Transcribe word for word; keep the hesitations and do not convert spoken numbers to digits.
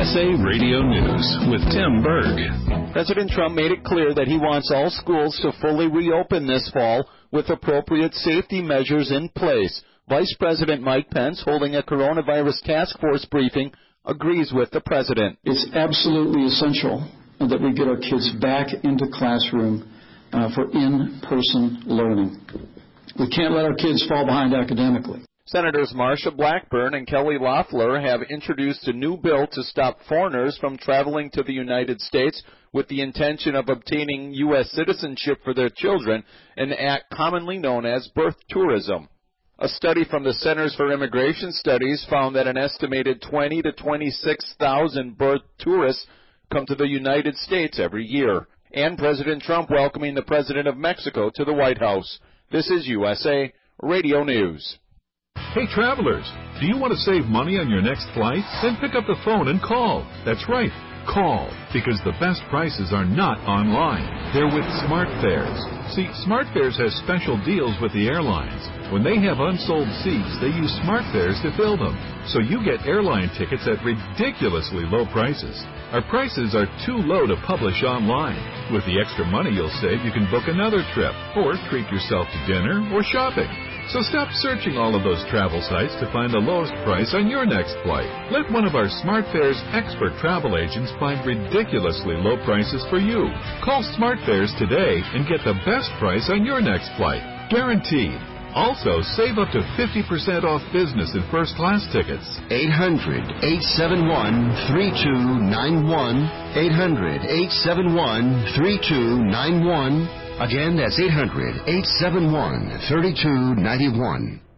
S A Radio News with Tim Berg. President Trump made it clear that he wants all schools to fully reopen this fall with appropriate safety measures in place. Vice President Mike Pence, holding a coronavirus task force briefing, agrees with the president. It's absolutely essential that we get our kids back into classroom uh, for in-person learning. We can't let our kids fall behind academically. Senators Marsha Blackburn and Kelly Loeffler have introduced a new bill to stop foreigners from traveling to the United States with the intention of obtaining U S citizenship for their children, an act commonly known as birth tourism. A study from the Centers for Immigration Studies found that an estimated twenty to twenty-six thousand birth tourists come to the United States every year. And President Trump welcoming the President of Mexico to the White House. This is U S A Radio News. Hey, travelers, do you want to save money on your next flight? Then pick up the phone and call. That's right, call, because the best prices are not online. They're with SmartFares. See, SmartFares has special deals with the airlines. When they have unsold seats, they use SmartFares to fill them. So you get airline tickets at ridiculously low prices. Our prices are too low to publish online. With the extra money you'll save, you can book another trip, or treat yourself to dinner or shopping. So stop searching all of those travel sites to find the lowest price on your next flight. Let one of our SmartFares expert travel agents find ridiculously low prices for you. Call SmartFares today and get the best price on your next flight. Guaranteed. Also, save up to fifty percent off business and first class tickets. eight hundred, eight seven one, three two nine one. eight hundred, eight seven one, three two nine one. Again, that's eight hundred, eight seven one, three two nine one.